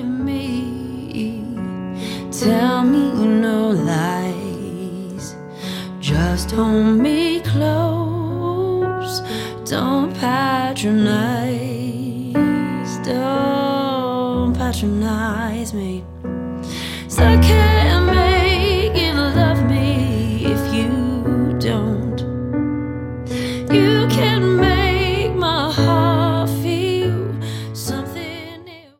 with me. Tell me no lies, just hold me close. Don't patronize me. So I can't make you love me if you don't. You can